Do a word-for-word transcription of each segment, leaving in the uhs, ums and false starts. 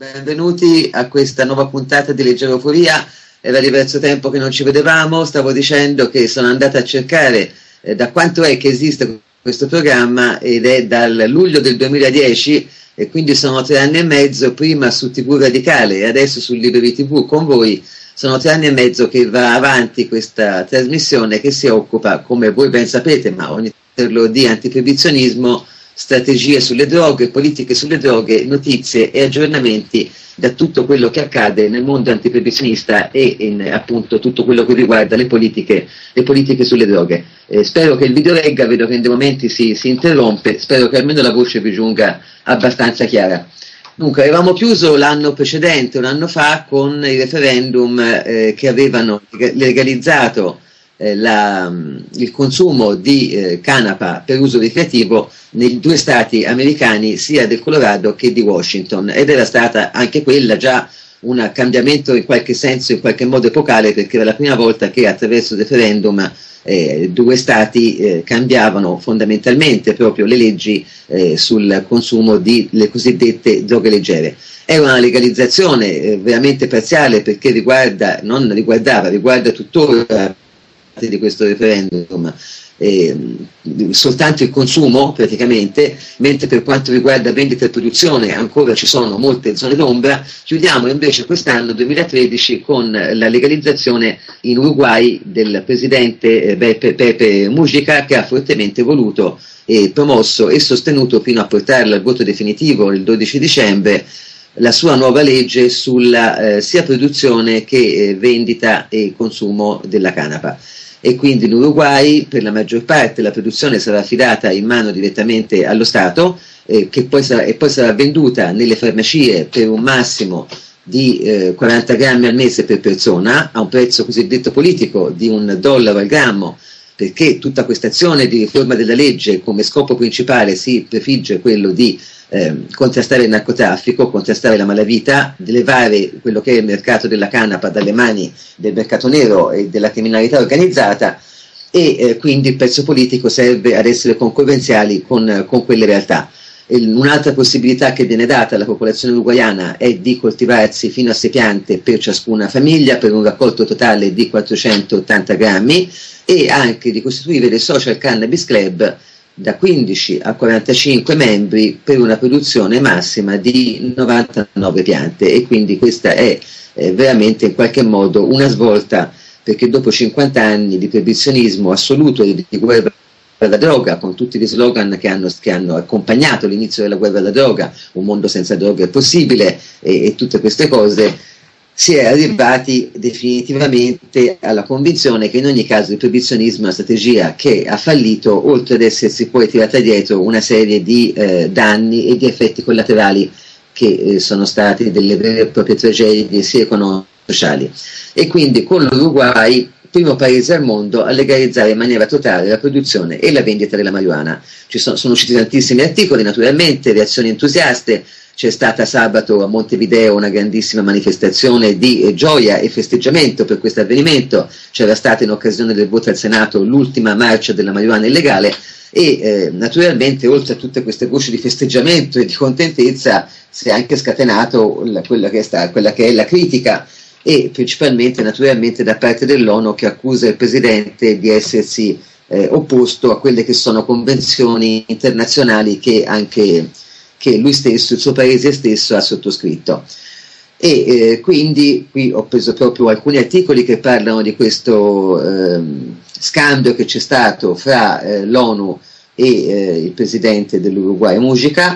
Benvenuti a questa nuova puntata di Leggeroforia. Era diverso tempo che non ci vedevamo. Stavo dicendo che sono andata a cercare eh, da quanto è che esiste questo programma, ed è dal luglio del duemiladieci, e quindi sono tre anni e mezzo, prima su tivù Radicale e adesso su Liberi tivù con voi. Sono tre anni e mezzo che va avanti questa trasmissione che si occupa, come voi ben sapete, ma ogni parlo di antiproibizionismo, strategie sulle droghe, politiche sulle droghe, notizie e aggiornamenti da tutto quello che accade nel mondo antiproibizionista e in, appunto tutto quello che riguarda le politiche, le politiche sulle droghe. Eh, spero che il video regga, vedo che in dei momenti si, si interrompe, spero che almeno la voce vi giunga abbastanza chiara. Dunque, avevamo chiuso l'anno precedente, un anno fa, con i referendum eh, che avevano legalizzato eh, la, il consumo di eh, canapa per uso ricreativo nei due stati americani, sia del Colorado che di Washington, ed era stata anche quella già un cambiamento in qualche senso, in qualche modo epocale, perché era la prima volta che attraverso il referendum eh, due stati eh, cambiavano fondamentalmente proprio le leggi eh, sul consumo di le cosiddette droghe leggere. È una legalizzazione eh, veramente parziale, perché riguarda, non riguardava, riguarda tuttora di questo referendum Eh, soltanto il consumo praticamente, mentre per quanto riguarda vendita e produzione ancora ci sono molte zone d'ombra. Chiudiamo invece quest'anno duemilatredici con la legalizzazione in Uruguay del presidente eh, Pepe, Pepe Mujica, che ha fortemente voluto e promosso e sostenuto fino a portarla al voto definitivo il dodici dicembre la sua nuova legge sulla eh, sia produzione che eh, vendita e consumo della canapa. E quindi in Uruguay per la maggior parte la produzione sarà affidata in mano direttamente allo Stato, eh, che poi sarà, e poi sarà venduta nelle farmacie per un massimo di eh, quaranta grammi al mese per persona, a un prezzo cosiddetto politico di un dollaro al grammo, perché tutta questa azione di riforma della legge come scopo principale si prefigge quello di eh, contrastare il narcotraffico, contrastare la malavita, di levare quello che è il mercato della canapa dalle mani del mercato nero e della criminalità organizzata, e eh, quindi il prezzo politico serve ad essere concorrenziali con, con quelle realtà. Un'altra possibilità che viene data alla popolazione uruguayana è di coltivarsi fino a sei piante per ciascuna famiglia, per un raccolto totale di quattrocentottanta grammi, e anche di costituire dei social cannabis club da quindici a quarantacinque membri per una produzione massima di novantanove piante. E quindi questa è eh, veramente in qualche modo una svolta, perché dopo cinquanta anni di proibizionismo assoluto e di guerra alla droga, con tutti gli slogan che hanno, che hanno accompagnato l'inizio della guerra alla droga, un mondo senza droga è possibile, e, e tutte queste cose, si è arrivati definitivamente alla convinzione che in ogni caso il proibizionismo è una strategia che ha fallito, oltre ad essersi poi tirata dietro una serie di eh, danni e di effetti collaterali che eh, sono stati delle vere e proprie tragedie sia economiche che sociali. E quindi con l'Uruguay, primo paese al mondo a legalizzare in maniera totale la produzione e la vendita della marijuana. Ci sono, sono usciti tantissimi articoli, naturalmente, reazioni entusiaste. C'è stata sabato a Montevideo una grandissima manifestazione di eh, gioia e festeggiamento per questo avvenimento. C'era stata in occasione del voto al Senato l'ultima marcia della marijuana illegale, e eh, naturalmente oltre a tutte queste voci di festeggiamento e di contentezza si è anche scatenato la, quella, che è sta, quella che è la critica, e principalmente naturalmente da parte dell'ONU, che accusa il presidente di essersi eh, opposto a quelle che sono convenzioni internazionali che anche che lui stesso, il suo paese stesso, ha sottoscritto. E eh, quindi qui ho preso proprio alcuni articoli che parlano di questo eh, scambio che c'è stato fra eh, l'ONU e eh, il presidente dell'Uruguay Mujica,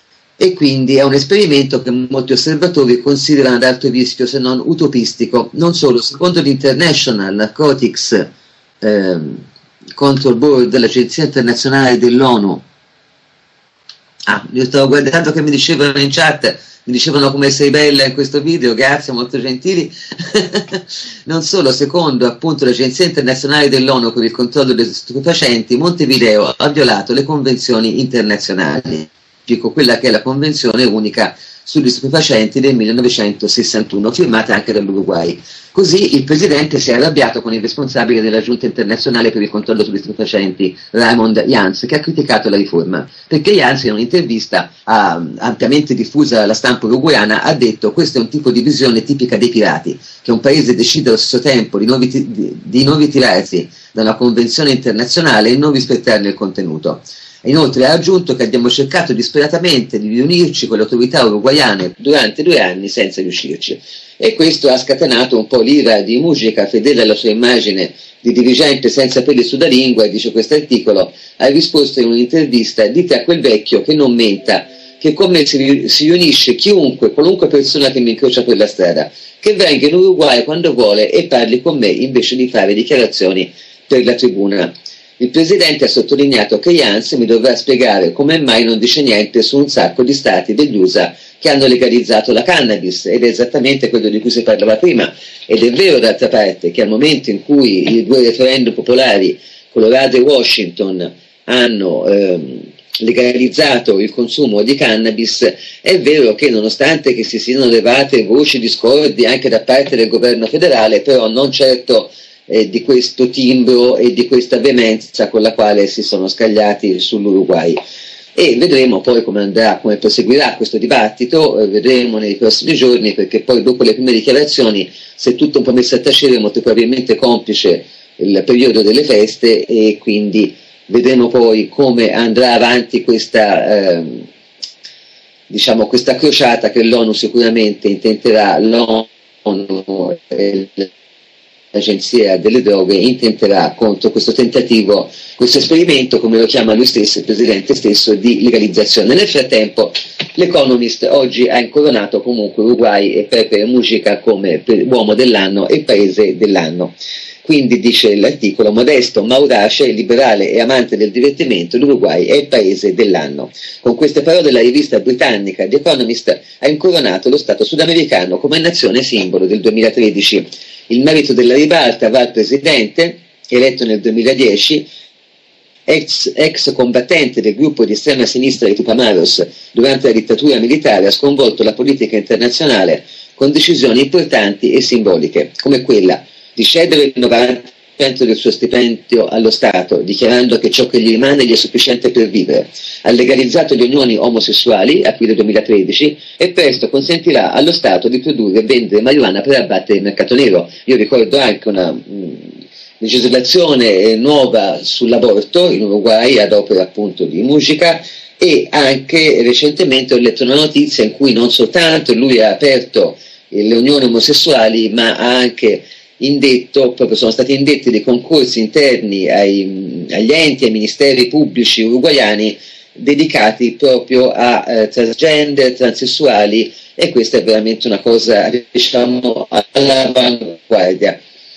e quindi è un esperimento che molti osservatori considerano ad alto rischio, se non utopistico. Non solo, secondo l'International Narcotics eh, Control Board, l'agenzia internazionale dell'ONU, ah, io stavo guardando che mi dicevano in chat, mi dicevano come sei bella in questo video, grazie, molto gentili. Non solo, secondo appunto l'agenzia internazionale dell'ONU per il controllo dei stupefacenti, Montevideo ha violato le convenzioni internazionali, dico quella che è la convenzione unica sugli stupefacenti del millenovecentosessantuno, firmata anche dall'Uruguay. Così il presidente si è arrabbiato con il responsabile della giunta internazionale per il controllo sugli stupefacenti, Raymond Jans, che ha criticato la riforma, perché Jans in un'intervista ah, ampiamente diffusa alla stampa uruguayana ha detto: questo è un tipo di visione tipica dei pirati, che un paese decide allo stesso tempo di non, rit- di, di non ritirarsi da una convenzione internazionale e non rispettarne il contenuto. Inoltre ha aggiunto che abbiamo cercato disperatamente di riunirci con le autorità uruguaiane durante due anni senza riuscirci. E questo ha scatenato un po' l'ira di Mujica, fedele alla sua immagine di dirigente senza peli sulla lingua, e dice questo articolo, ha risposto in un'intervista: dite a quel vecchio che non menta, che con me si, si riunisce chiunque, qualunque persona che mi incrocia per la strada, che venga in Uruguay quando vuole e parli con me invece di fare dichiarazioni per la tribuna. Il presidente ha sottolineato che Jans mi dovrà spiegare come mai non dice niente su un sacco di stati degli U S A che hanno legalizzato la cannabis, ed è esattamente quello di cui si parlava prima. Ed è vero d'altra parte che al momento in cui i due referendum popolari, Colorado e Washington, hanno ehm, legalizzato il consumo di cannabis, è vero che nonostante che si siano levate voci discordi anche da parte del governo federale, però non certo Eh, di questo timbro e di questa veemenza con la quale si sono scagliati sull'Uruguay. E vedremo poi come andrà, come proseguirà questo dibattito, eh, vedremo nei prossimi giorni, perché poi dopo le prime dichiarazioni, se tutto un po' messo a tacere, molto probabilmente complice il periodo delle feste, e quindi vedremo poi come andrà avanti questa eh, diciamo questa crociata che l'ONU sicuramente intenterà, l'ONU e l'Agenzia delle Droghe intenterà contro questo tentativo, questo esperimento, come lo chiama lui stesso, il presidente stesso, di legalizzazione. Nel frattempo l'Economist oggi ha incoronato comunque Uruguay e Pepe Mujica come uomo dell'anno e paese dell'anno. Quindi dice l'articolo: modesto, maudace, liberale e amante del divertimento, l'Uruguay è il paese dell'anno. Con queste parole la rivista britannica The Economist ha incoronato lo Stato sudamericano come nazione simbolo del duemilatredici. Il merito della ribalta va al presidente, eletto nel duemiladieci, ex, ex combattente del gruppo di estrema sinistra di Tupamaros durante la dittatura militare, ha sconvolto la politica internazionale con decisioni importanti e simboliche, come quella di cedere il novanta per cento del suo stipendio allo Stato, dichiarando che ciò che gli rimane gli è sufficiente per vivere. Ha legalizzato le unioni omosessuali, aprile duemilatredici, e presto consentirà allo Stato di produrre e vendere marijuana per abbattere il mercato nero. Io ricordo anche una mh, legislazione nuova sull'aborto in Uruguay ad opera appunto di Mujica, e anche recentemente ho letto una notizia in cui non soltanto lui ha aperto le unioni omosessuali, ma ha anche indetto, proprio sono stati indetti dei concorsi interni ai, agli enti e ai ministeri pubblici uruguayani dedicati proprio a eh, transgender, transessuali, e questa è veramente una cosa, diciamo, all'avanguardia.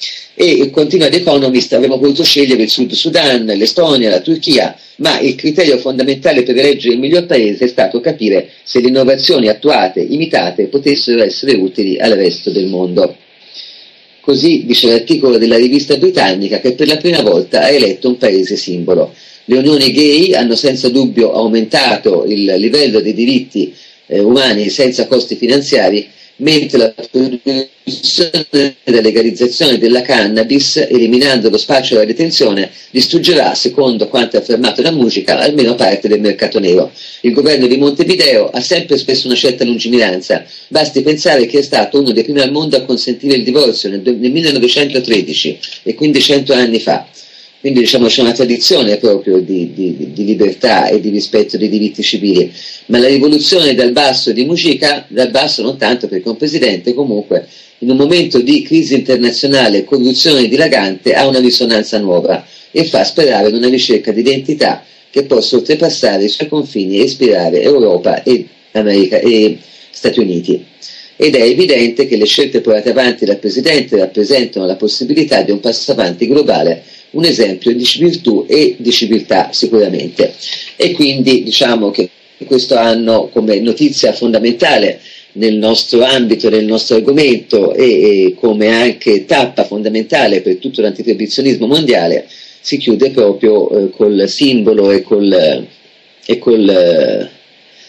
E continua The Economist: avremmo potuto scegliere il Sud Sudan, l'Estonia, la Turchia, ma il criterio fondamentale per eleggere il miglior paese è stato capire se le innovazioni attuate, imitate, potessero essere utili al resto del mondo. Così dice l'articolo della rivista britannica, che per la prima volta ha eletto un paese simbolo. Le unioni gay hanno senza dubbio aumentato il livello dei diritti eh, umani senza costi finanziari, mentre la produzione della legalizzazione della cannabis, eliminando lo spaccio della detenzione, distruggerà, secondo quanto affermato da Mujica, almeno parte del mercato nero. Il governo di Montevideo ha sempre espresso una certa lungimiranza. Basti pensare che è stato uno dei primi al mondo a consentire il divorzio nel, nel millenovecentotredici, e quindi cento anni fa. Quindi diciamo c'è una tradizione proprio di, di, di libertà e di rispetto dei diritti civili, ma la rivoluzione dal basso di Mujica, dal basso non tanto, perché un presidente comunque in un momento di crisi internazionale e corruzione dilagante ha una risonanza nuova e fa sperare in una ricerca di identità che possa oltrepassare i suoi confini e ispirare Europa e America e Stati Uniti. Ed è evidente che le scelte portate avanti dal presidente rappresentano la possibilità di un passo avanti globale, un esempio di virtù e di civiltà sicuramente. E quindi diciamo che questo anno, come notizia fondamentale nel nostro ambito, nel nostro argomento, e, e come anche tappa fondamentale per tutto l'antiproibizionismo mondiale, si chiude proprio eh, col simbolo e col, e col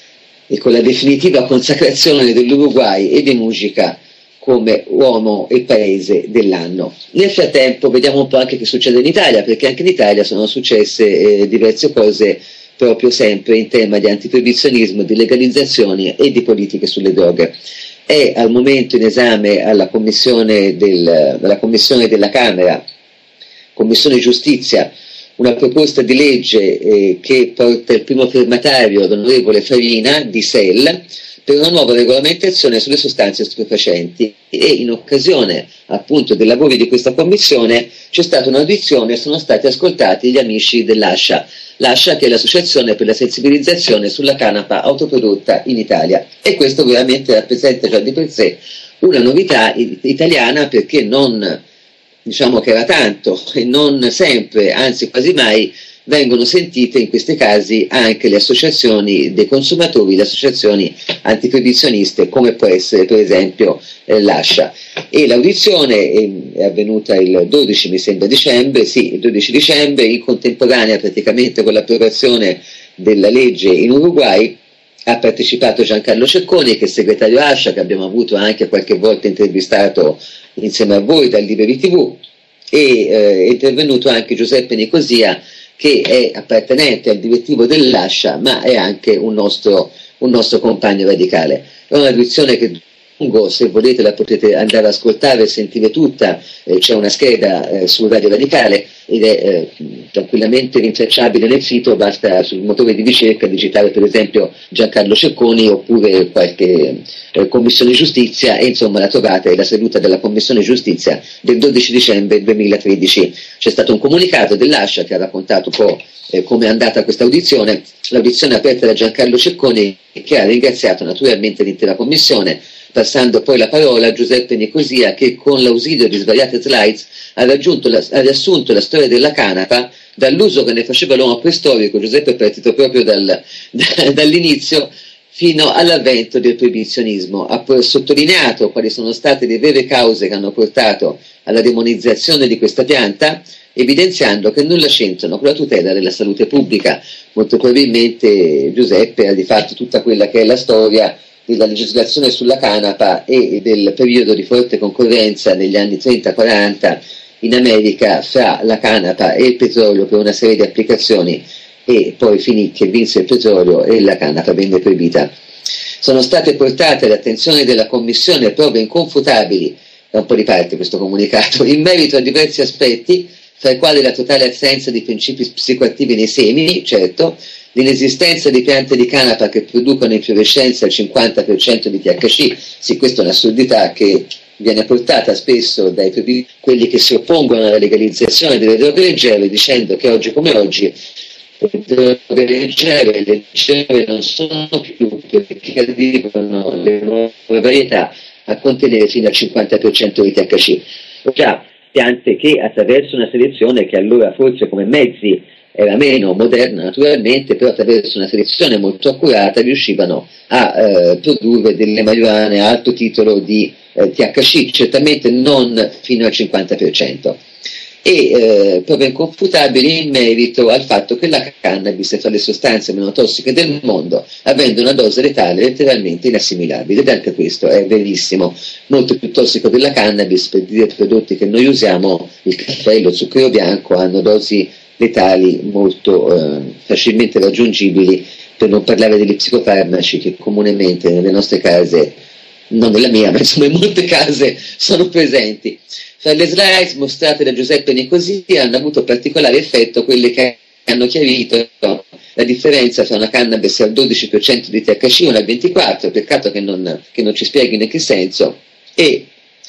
e con la definitiva consacrazione dell'Uruguay e di Mujica come uomo e paese dell'anno. Nel frattempo vediamo un po' anche che succede in Italia, perché anche in Italia sono successe eh, diverse cose proprio sempre in tema di antiproibizionismo, di legalizzazioni e di politiche sulle droghe. È al momento in esame alla commissione, del, alla commissione della Camera, Commissione Giustizia, una proposta di legge eh, che porta il primo firmatario, l'onorevole Farina, di S E L, per una nuova regolamentazione sulle sostanze stupefacenti, e in occasione appunto dei lavori di questa commissione c'è stata un'audizione e sono stati ascoltati gli amici dell'Ascia, l'Ascia che è l'associazione per la sensibilizzazione sulla canapa autoprodotta in Italia, e questo veramente rappresenta già di per sé una novità italiana, perché non, diciamo che era tanto e non sempre, anzi quasi mai, vengono sentite in questi casi anche le associazioni dei consumatori, le associazioni antiproibizioniste, come può essere per esempio eh, l'Ascia. E l'audizione è, è avvenuta il dodici, mi sembra, dicembre, sì, il dodici dicembre, in contemporanea praticamente con l'approvazione della legge in Uruguay. Ha partecipato Giancarlo Cecconi, che è segretario Ascia, che abbiamo avuto anche qualche volta intervistato insieme a voi dal Liberi tivù, e eh, è intervenuto anche Giuseppe Nicosia, che è appartenente al direttivo dell'Ascia, ma è anche un nostro, un nostro compagno radicale. È una audizione che lungo, se volete la potete andare ad ascoltare e sentire tutta, eh, c'è una scheda eh, su Radio Radicale ed è eh, tranquillamente rintracciabile nel sito, basta sul motore di ricerca digitare per esempio Giancarlo Cecconi oppure qualche eh, Commissione Giustizia, e insomma la trovate, è la seduta della Commissione Giustizia del dodici dicembre duemilatredici. C'è stato un comunicato dell'Ascia che ha raccontato un po' eh, come è andata questa audizione, l'audizione aperta da Giancarlo Cecconi, che ha ringraziato naturalmente l'intera Commissione, passando poi la parola a Giuseppe Nicosia, che con l'ausilio di svariate slides ha, raggiunto la, ha riassunto la storia della canapa dall'uso che ne faceva l'uomo preistorico. Giuseppe è partito proprio dal, da, dall'inizio fino all'avvento del proibizionismo. Ha sottolineato quali sono state le vere cause che hanno portato alla demonizzazione di questa pianta, evidenziando che nulla c'entrano con la tutela della salute pubblica. Molto probabilmente Giuseppe ha di fatto tutta quella che è la storia della legislazione sulla canapa e del periodo di forte concorrenza negli anni trenta quaranta in America fra la canapa e il petrolio per una serie di applicazioni, e poi finì che vinse il petrolio e la canapa venne proibita. Sono state portate all'attenzione della Commissione prove inconfutabili, da un po' di parte questo comunicato, in merito a diversi aspetti, fra i quali la totale assenza di principi psicoattivi nei semi, certo, l'inesistenza di piante di canapa che producono in fiorescenza il cinquanta per cento di T H C, sì, questa è un'assurdità che viene portata spesso dai quelli che si oppongono alla legalizzazione delle droghe leggere, dicendo che oggi come oggi le droghe leggere, le leggere non sono più, perché arrivano le nuove varietà a contenere fino al cinquanta per cento di T H C. Già, piante che attraverso una selezione che allora forse come mezzi era meno moderna naturalmente, però attraverso una selezione molto accurata riuscivano a eh, produrre delle marijuane a alto titolo di eh, T H C, certamente non fino al cinquanta per cento. E eh, prove inconfutabili in merito al fatto che la cannabis è tra le sostanze meno tossiche del mondo, avendo una dose letale letteralmente inassimilabile, ed anche questo è verissimo, molto più tossico della cannabis. Per dire prodotti che noi usiamo, il caffè, lo zucchero bianco, hanno dosi letali molto eh, facilmente raggiungibili, per non parlare degli psicofarmaci che comunemente nelle nostre case, non nella mia, ma insomma in molte case sono presenti. Fra le slides mostrate da Giuseppe Nicosia hanno avuto particolare effetto quelle che hanno chiarito la differenza tra una cannabis al dodici per cento di T H C e una al ventiquattro per cento, peccato che non, che non ci spieghino in che senso, e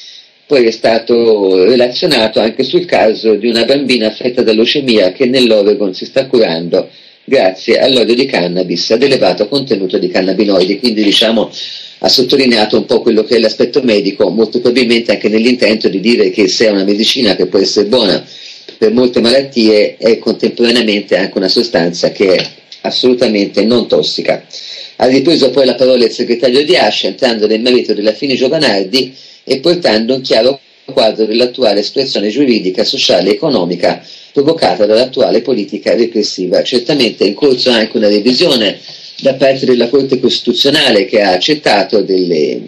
poi è stato relazionato anche sul caso di una bambina affetta da leucemia che nell'Oregon si sta curando grazie all'olio di cannabis ad elevato contenuto di cannabinoidi, quindi diciamo ha sottolineato un po' quello che è l'aspetto medico, molto probabilmente anche nell'intento di dire che se è una medicina che può essere buona per molte malattie, è contemporaneamente anche una sostanza che è assolutamente non tossica. Ha ripreso poi la parola il segretario di Ascia, entrando nel merito della Fini Giovanardi e portando un chiaro quadro dell'attuale situazione giuridica, sociale e economica provocata dall'attuale politica repressiva. Certamente è in corso anche una revisione da parte della Corte Costituzionale, che ha accettato delle,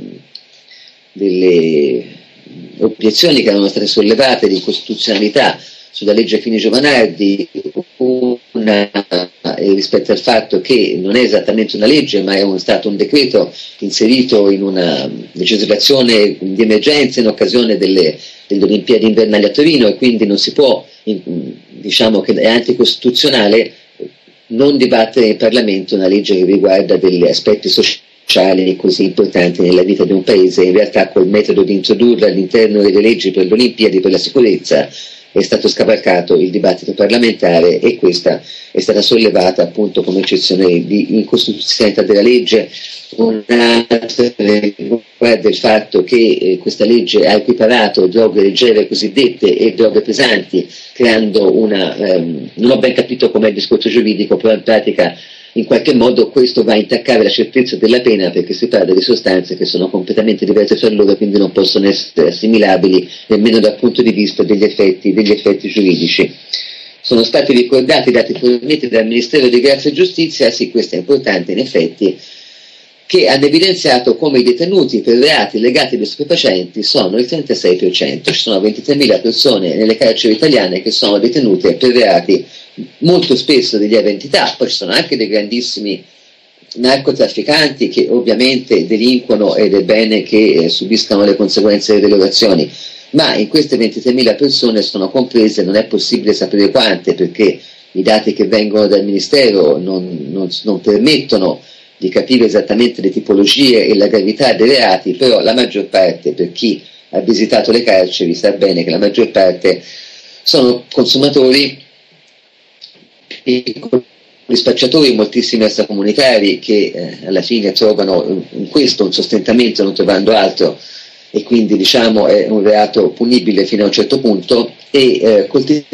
delle obiezioni che erano state sollevate di incostituzionalità sulla legge Fini-Giovanardi, una eh, rispetto al fatto che non è esattamente una legge, ma è un, stato un decreto inserito in una legislazione di emergenza in occasione delle, delle Olimpiadi invernali a Torino, e quindi non si può, in, diciamo che è anticostituzionale non dibattere in Parlamento una legge che riguarda degli aspetti sociali così importanti nella vita di un paese. In realtà col metodo di introdurla all'interno delle leggi per le Olimpiadi, per la sicurezza, è stato scavalcato il dibattito parlamentare, e questa è stata sollevata appunto come eccezione di incostituzionalità della legge. Un'altra riguarda il fatto che eh, questa legge ha equiparato droghe leggere cosiddette e droghe pesanti, creando una, ehm, non ho ben capito com'è il discorso giuridico, però in pratica in qualche modo questo va a intaccare la certezza della pena, perché si parla di sostanze che sono completamente diverse fra loro, quindi non possono essere assimilabili nemmeno dal punto di vista degli effetti, degli effetti giuridici. Sono stati ricordati i dati forniti dal Ministero di Grazia e Giustizia, sì, questo è importante in effetti, che hanno evidenziato come i detenuti per reati legati agli stupefacenti sono il trentasei per cento. Ci sono ventitremila persone nelle carceri italiane che sono detenute per reati molto spesso di lieve entità. Poi ci sono anche dei grandissimi narcotrafficanti che ovviamente delinquono, ed è bene che eh, subiscano le conseguenze delle loro azioni, ma in queste ventitremila persone sono comprese, non è possibile sapere quante, perché i dati che vengono dal Ministero non, non, non permettono di capire esattamente le tipologie e la gravità dei reati, però la maggior parte, per chi ha visitato le carceri sa bene che la maggior parte sono consumatori, piccoli spacciatori, moltissimi extracomunitari che eh, alla fine trovano in questo un sostentamento non trovando altro, e quindi diciamo è un reato punibile fino a un certo punto, e eh,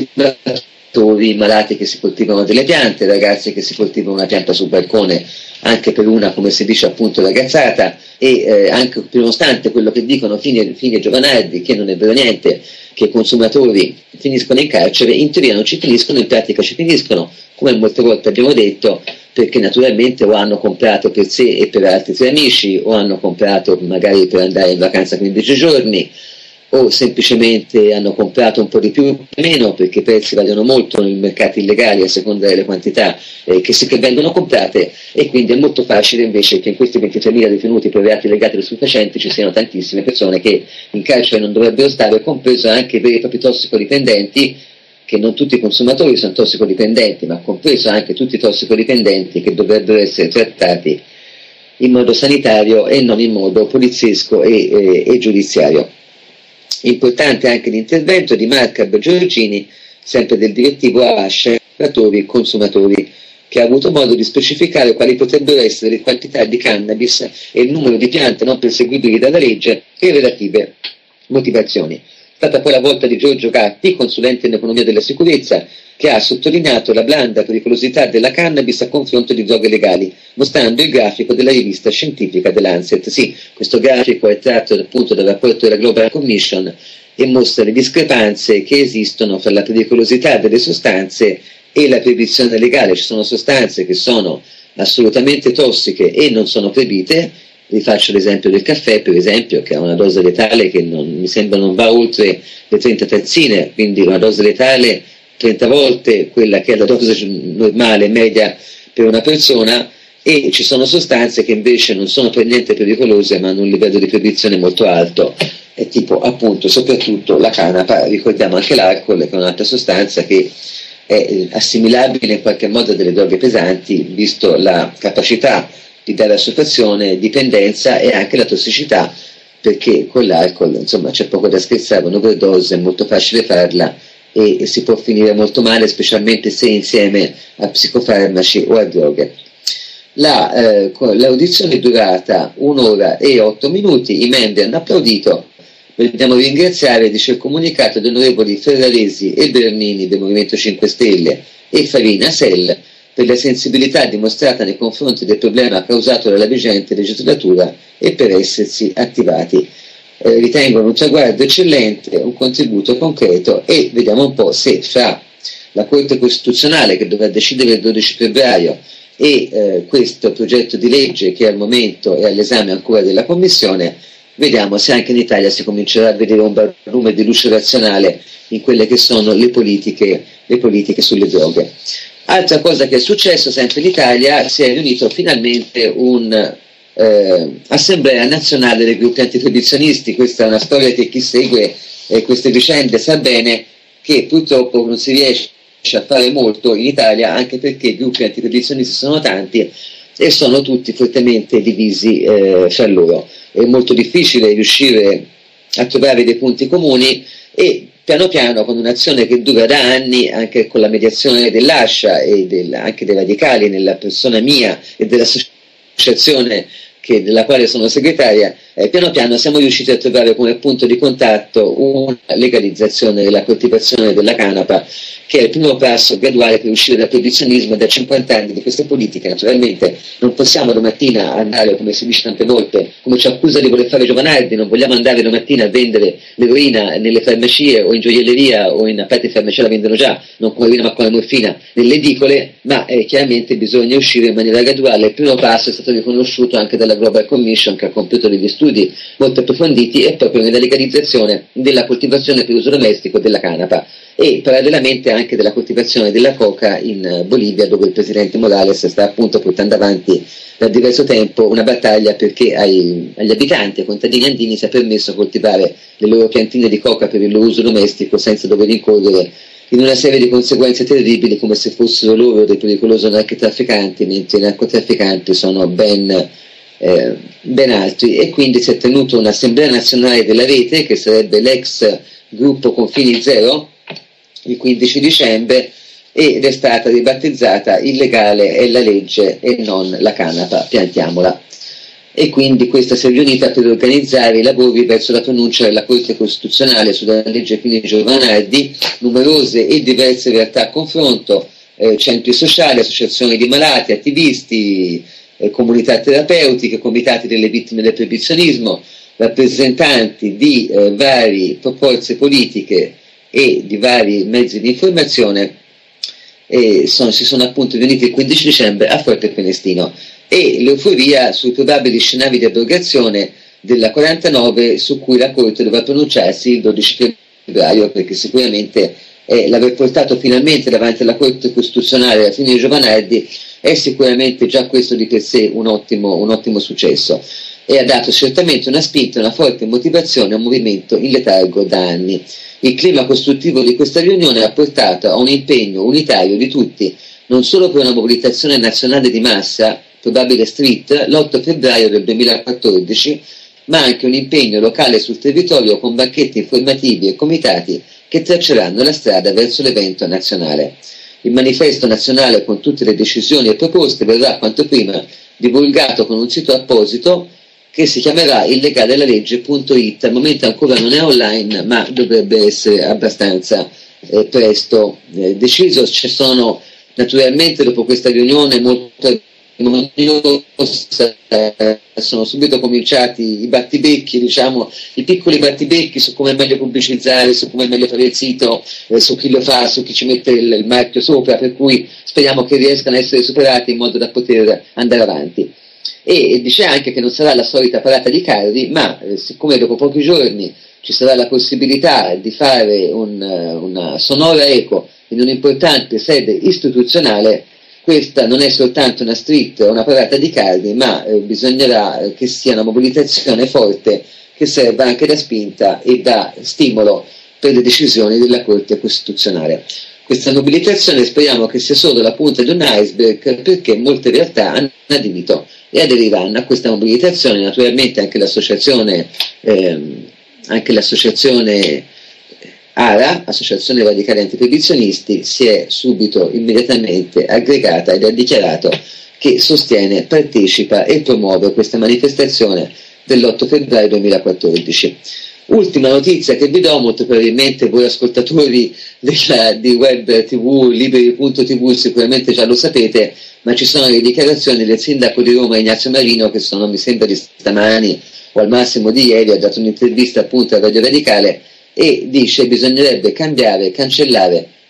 coltivatori, malati che si coltivano delle piante, ragazzi che si coltivano una pianta sul balcone anche per una, come si dice appunto, ragazzata, e eh, anche nonostante quello che dicono Fini e Giovanardi, che non è vero niente, che i consumatori finiscono in carcere, in teoria non ci finiscono, in pratica ci finiscono, come molte volte abbiamo detto, perché naturalmente o hanno comprato per sé e per altri tre amici, o hanno comprato magari per andare in vacanza quindici giorni, o semplicemente hanno comprato un po' di più o meno, perché i prezzi variano molto nei mercati illegali a seconda delle quantità eh, che, si, che vengono comprate, e quindi è molto facile invece che in questi ventitremila detenuti per reati legati agli stupefacenti ci siano tantissime persone che in carcere non dovrebbero stare, compreso anche i veri e propri tossicodipendenti, che non tutti i consumatori sono tossicodipendenti, ma compreso anche tutti i tossicodipendenti che dovrebbero essere trattati in modo sanitario e non in modo poliziesco e, e, e giudiziario. Importante anche l'intervento di Marcab Giorgini, sempre del direttivo Alascia, operatori e consumatori, che ha avuto modo di specificare quali potrebbero essere le quantità di cannabis e il numero di piante non perseguibili dalla legge e relative motivazioni. È stata poi la volta di Giorgio Gatti, consulente in economia della sicurezza, che ha sottolineato la blanda pericolosità della cannabis a confronto di droghe legali, mostrando il grafico della rivista scientifica dell'Lancet. Sì, questo grafico è tratto appunto dal rapporto della Global Commission e mostra le discrepanze che esistono fra la pericolosità delle sostanze e la proibizione legale. Ci sono sostanze che sono assolutamente tossiche e non sono proibite. Vi faccio l'esempio del caffè, per esempio, che ha una dose letale che non, mi sembra non va oltre le trenta tazzine, quindi una dose letale trenta volte quella che è la dose normale media per una persona, e ci sono sostanze che invece non sono per niente pericolose ma hanno un livello di proibizione molto alto, è tipo appunto soprattutto la canapa. Ricordiamo anche l'alcol, che è un'altra sostanza che è assimilabile in qualche modo a delle droghe pesanti, visto la capacità di dare assuefazione, dipendenza e anche la tossicità, perché con l'alcol insomma c'è poco da scherzare, un'overdose è molto facile farla e si può finire molto male, specialmente se insieme a psicofarmaci o a droghe. La, eh, l'audizione è durata un'ora e otto minuti, i membri hanno applaudito. Vogliamo ringraziare, dice il comunicato, gli onorevoli Ferraresi e Bernini del Movimento cinque Stelle e Farina Sell per la sensibilità dimostrata nei confronti del problema causato dalla vigente legislatura e per essersi attivati. Eh, ritengono un traguardo eccellente, un contributo concreto, e vediamo un po' se fra la Corte Costituzionale, che dovrà decidere il dodici febbraio, e eh, questo progetto di legge, che al momento è all'esame ancora della Commissione, vediamo se anche in Italia si comincerà a vedere un barlume di luce razionale in quelle che sono le politiche, le politiche sulle droghe. Altra cosa che è successo sempre in Italia: si è riunito finalmente un eh, assemblea nazionale dei gruppi antiproibizionisti. Questa è una storia che chi segue eh, queste vicende sa bene che purtroppo non si riesce a fare molto in Italia, anche perché i gruppi antiproibizionisti sono tanti e sono tutti fortemente divisi eh, fra loro. È molto difficile riuscire a trovare dei punti comuni e piano piano, con un'azione che dura da anni, anche con la mediazione dell'Ascia e del, anche dei radicali nella persona mia e dell'associazione che, della quale sono segretaria, eh, piano piano siamo riusciti a trovare come punto di contatto una legalizzazione della coltivazione della canapa, che è il primo passo graduale per uscire dal proibizionismo e da cinquanta anni di queste politiche. Naturalmente non possiamo domattina andare, come si dice tante volte, come ci accusa di voler fare Giovanardi, non vogliamo andare domattina a vendere l'eroina nelle farmacie o in gioielleria, o in, a parte in farmacia la vendono già, non come eroina ma come morfina, nelle edicole, ma eh, chiaramente bisogna uscire in maniera graduale. Il primo passo è stato riconosciuto anche dalla Global Commission, che ha compiuto degli studi molto approfonditi, e proprio nella legalizzazione della coltivazione per uso domestico della canapa, e parallelamente anche della coltivazione della coca in Bolivia, dove il presidente Morales sta appunto portando avanti da diverso tempo una battaglia perché ai, agli abitanti, ai contadini andini, sia permesso coltivare le loro piantine di coca per il loro uso domestico senza dover incorrere in una serie di conseguenze terribili, come se fossero loro dei pericolosi narcotrafficanti, mentre i narcotrafficanti sono ben Eh, ben altri. E quindi si è tenuto un'assemblea nazionale della rete, che sarebbe l'ex gruppo Confini Zero, il quindici dicembre, ed è stata ribattezzata "illegale è la legge e non la canapa, piantiamola". E quindi questa si è riunita per organizzare i lavori verso la pronuncia della Corte Costituzionale sulla legge Fini-Giovanardi. Numerose e diverse realtà a confronto, eh, centri sociali, associazioni di malati, attivisti, Eh, comunità terapeutiche, comitati delle vittime del proibizionismo, rappresentanti di eh, varie forze politiche e di vari mezzi di informazione, e sono, si sono appunto riuniti il quindici dicembre a Forte Prenestino. E l'euforia sui probabili scenari di abrogazione della quarantanove, su cui la Corte dovrà pronunciarsi il dodici febbraio, perché sicuramente eh, l'aver portato finalmente davanti alla Corte Costituzionale alla fine di Giovanardi è sicuramente già questo di per sé un ottimo, un ottimo successo, e ha dato certamente una spinta, una forte motivazione a un movimento in letargo da anni. Il clima costruttivo di questa riunione ha portato a un impegno unitario di tutti, non solo per una mobilitazione nazionale di massa, probabile street, l'otto febbraio del duemilaquattordici, ma anche un impegno locale sul territorio, con banchetti informativi e comitati che tracceranno la strada verso l'evento nazionale. Il manifesto nazionale, con tutte le decisioni e proposte, verrà quanto prima divulgato con un sito apposito che si chiamerà illegalelalegge punto it. Al momento ancora non è online, ma dovrebbe essere abbastanza eh, presto eh, deciso. Ci sono naturalmente, dopo questa riunione molto sono subito cominciati i battibecchi, diciamo, i piccoli battibecchi su come è meglio pubblicizzare, su come è meglio fare il sito, eh, su chi lo fa, su chi ci mette il, il marchio sopra, per cui speriamo che riescano a essere superati in modo da poter andare avanti. E, e dice anche che non sarà la solita parata di carri, ma eh, siccome dopo pochi giorni ci sarà la possibilità di fare un, una sonora eco in un'importante sede istituzionale, questa non è soltanto una street o una parata di carri, ma eh, bisognerà eh, che sia una mobilitazione forte, che serva anche da spinta e da stimolo per le decisioni della Corte Costituzionale. Questa mobilitazione speriamo che sia solo la punta di un iceberg, perché molte realtà hanno adibito e aderiranno a questa mobilitazione. Naturalmente anche l'associazione, ehm, anche l'associazione ARA, Associazione Radicali Antiproibizionisti, si è subito, immediatamente aggregata ed ha dichiarato che sostiene, partecipa e promuove questa manifestazione dell'otto febbraio duemilaquattordici. Ultima notizia che vi do, molto probabilmente voi ascoltatori della, di web tv, liberi punto tv, sicuramente già lo sapete, ma ci sono le dichiarazioni del sindaco di Roma Ignazio Marino, che sono, mi sembra, di stamani o al massimo di ieri. Ha dato un'intervista appunto a Radio Radicale e dice che bisognerebbe cambiare, cancellare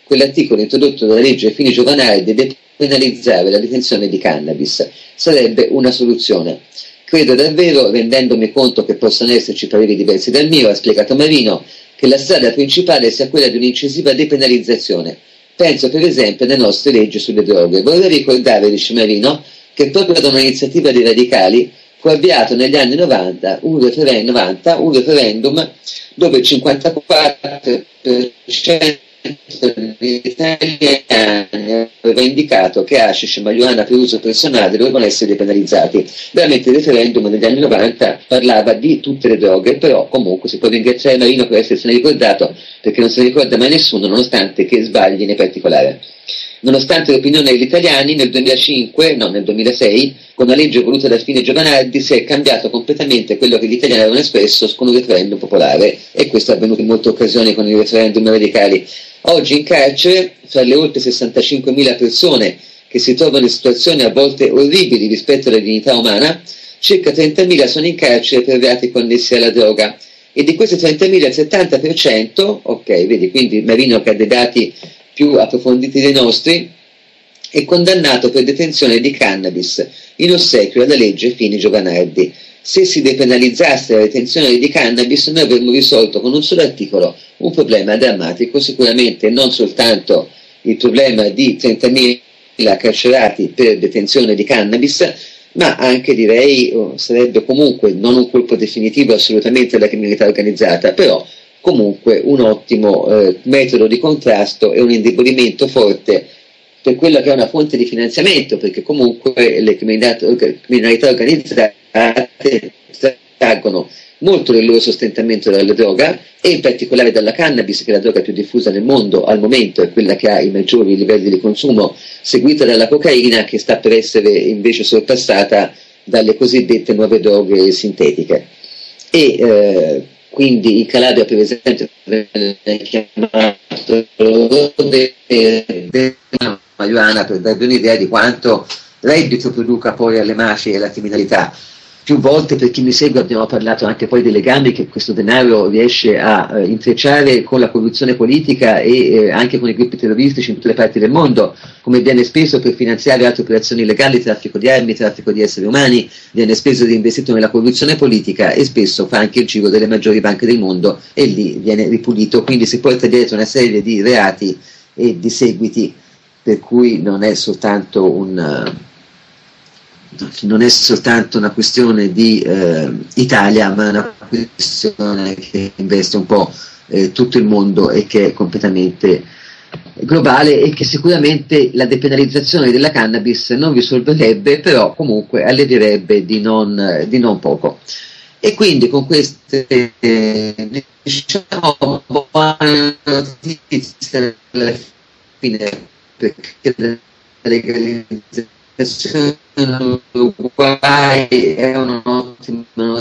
quell'articolo introdotto dalla legge Fini-Giovanardi di penalizzare la detenzione di cannabis. Sarebbe una soluzione. Credo davvero, rendendomi conto che possono esserci pareri diversi dal mio, ha spiegato Marino, che la strada principale sia quella di un'incisiva depenalizzazione. Penso per esempio alle nostre leggi sulle droghe. Vorrei ricordare, dice Marino, che proprio da un'iniziativa dei radicali fu avviato negli anni novanta un, referen- novanta, un referendum dove il cinquantaquattro per cento degli italiani aveva indicato che hashish e marijuana per uso personale dovevano essere depenalizzati. Veramente il referendum negli anni novanta parlava di tutte le droghe, però comunque si può ringraziare Marino per essersene ricordato, perché non se ne ricorda mai nessuno, nonostante che sbagli nei particolari. Nonostante l'opinione degli italiani, nel duemilacinque, no nel duemilasei, con una legge voluta da Fini-Giovanardi si è cambiato completamente quello che gli italiani avevano espresso con un referendum popolare, e questo è avvenuto in molte occasioni con i referendum radicali. Oggi in carcere, fra le oltre sessantacinquemila persone che si trovano in situazioni a volte orribili rispetto alla dignità umana, circa trentamila sono in carcere per reati connessi alla droga, e di questi trentamila il settanta per cento, ok, vedi, quindi Marino che ha dei dati più approfonditi dei nostri, è condannato per detenzione di cannabis in ossequio alla legge Fini-Giovanardi. Se si depenalizzasse la detenzione di cannabis, noi avremmo risolto con un solo articolo un problema drammatico, sicuramente non soltanto il problema di trentamila carcerati per detenzione di cannabis, ma anche, direi, sarebbe comunque non un colpo definitivo assolutamente alla criminalità organizzata, però comunque un ottimo eh, metodo di contrasto e un indebolimento forte per quella che è una fonte di finanziamento, perché comunque le criminalità, criminalità organizzate traggono molto del loro sostentamento dalla droga, e in particolare dalla cannabis, che è la droga più diffusa nel mondo al momento, è quella che ha i maggiori livelli di consumo, seguita dalla cocaina, che sta per essere invece sorpassata dalle cosiddette nuove droghe sintetiche. E eh, quindi in Calabria, per esempio, viene chiamato della marijuana, per darvi un'idea di quanto reddito produca poi alle mafie e alla criminalità. Più volte, per chi mi segue, abbiamo parlato anche poi dei legami che questo denaro riesce a eh, intrecciare con la corruzione politica e eh, anche con i gruppi terroristici in tutte le parti del mondo, come viene speso per finanziare altre operazioni illegali, traffico di armi, traffico di esseri umani, viene speso ed investito nella corruzione politica, e spesso fa anche il giro delle maggiori banche del mondo e lì viene ripulito, quindi si porta dietro una serie di reati e di seguiti, per cui non è soltanto un... non è soltanto una questione di eh, Italia, ma è una questione che investe un po' eh, tutto il mondo e che è completamente globale, e che sicuramente la depenalizzazione della cannabis non risolverebbe, però comunque allevierebbe di non, di non poco. E quindi con queste eh, diciamo buone notizie alla fine, perché la legalizzazione Uruguay è un'ottima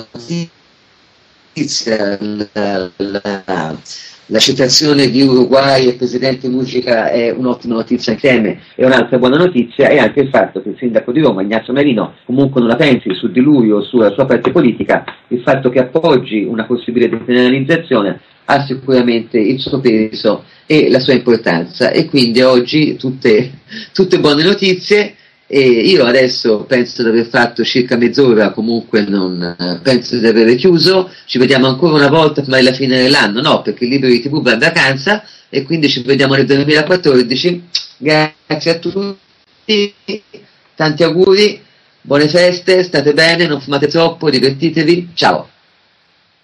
notizia, la, la, la citazione di Uruguay e il presidente Mujica è un'ottima notizia insieme, e un'altra buona notizia è anche il fatto che il sindaco di Roma, Ignazio Marino, comunque non la pensi su di lui o sulla sua parte politica, il fatto che appoggi una possibile depenalizzazione ha sicuramente il suo peso e la sua importanza, e quindi oggi tutte, tutte buone notizie. E io adesso penso di aver fatto circa mezz'ora, comunque non penso di aver chiuso. Ci vediamo ancora una volta prima della fine dell'anno, no, perché il Liberi tivù va in vacanza, e quindi ci vediamo nel duemilaquattordici. Grazie a tutti, tanti auguri, buone feste, state bene, non fumate troppo, divertitevi, ciao.